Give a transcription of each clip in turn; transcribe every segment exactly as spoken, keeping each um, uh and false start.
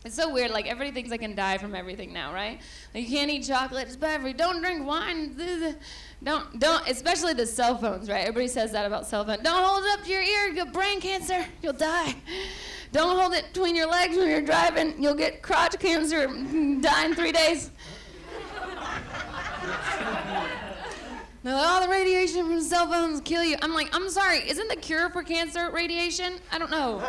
It's so weird, like everybody thinks I can die from everything now, right? Like you can't eat chocolate, it's bad for you, don't drink wine, don't, don't, especially the cell phones, right? Everybody says that about cell phones. Don't hold it up to your ear, you'll get brain cancer, you'll die. Don't hold it between your legs when you're driving, you'll get crotch cancer, die in three days. All the radiation from cell phones kill you. I'm like, I'm sorry, isn't the cure for cancer radiation? I don't know.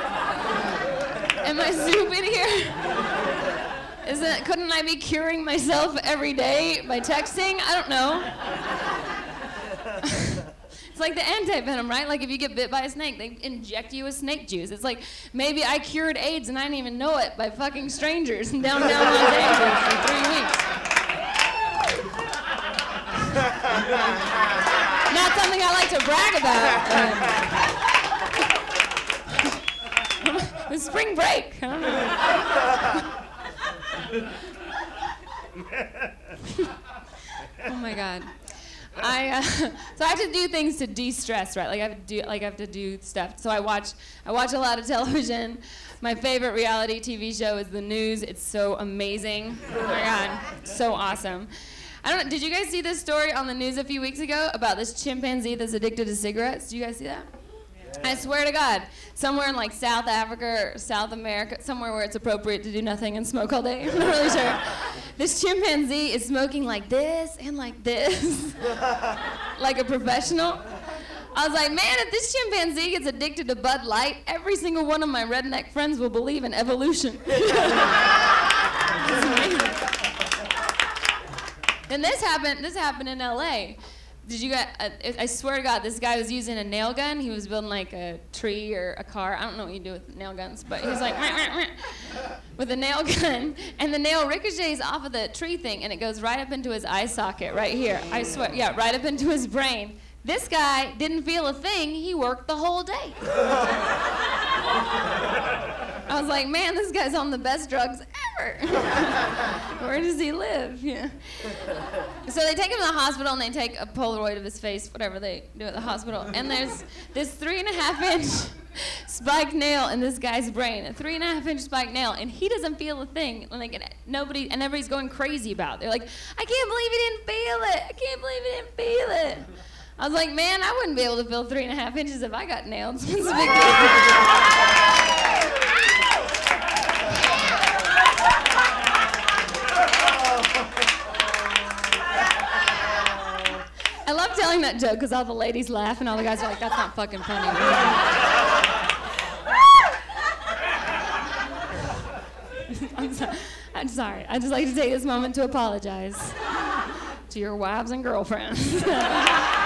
Am I stupid here? Isn't, couldn't I be curing myself every day by texting? I don't know. It's like the anti-venom, right? Like if you get bit by a snake, they inject you with snake juice. It's like maybe I cured AIDS and I didn't even know it by fucking strangers down down Los Angeles for three weeks. Not something I like to brag about. Um, the spring break. I don't know. Oh my God. I uh, so I have to do things to de-stress, right? Like I have to do like I have to do stuff. So I watch I watch a lot of television. My favorite reality T V show is The News. It's so amazing. Oh my God, so awesome. I don't know, did you guys see this story on the news a few weeks ago about this chimpanzee that's addicted to cigarettes? Did you guys see that? I swear to God, somewhere in like South Africa or South America, somewhere where it's appropriate to do nothing and smoke all day, I'm not really sure. This chimpanzee is smoking like this and like this, like a professional. I was like, man, if this chimpanzee gets addicted to Bud Light, every single one of my redneck friends will believe in evolution. It's amazing. And this happened, this happened in L A. Did you guys, uh, I swear to God, this guy was using a nail gun. He was building like a tree or a car. I don't know what you do with nail guns, but he was like, meh, meh, meh, with a nail gun. And the nail ricochets off of the tree thing, and it goes right up into his eye socket right here. I swear, yeah, right up into his brain. This guy didn't feel a thing. He worked the whole day. I was like, man, this guy's on the best drugs ever. Where does he live? Yeah. So they take him to the hospital and they take a Polaroid of his face, whatever they do at the hospital. And there's this three and a half inch spiked nail in this guy's brain, a three and a half inch spiked nail, and he doesn't feel a thing. And like nobody, and everybody's going crazy about it. They're like, I can't believe he didn't feel it. I can't believe he didn't feel it. I was like, man, I wouldn't be able to feel three and a half inches if I got nailed. It's a big deal. I love telling that joke because all the ladies laugh and all the guys are like, that's not fucking funny. I'm, so, I'm sorry. I'd just like to take this moment to apologize to your wives and girlfriends.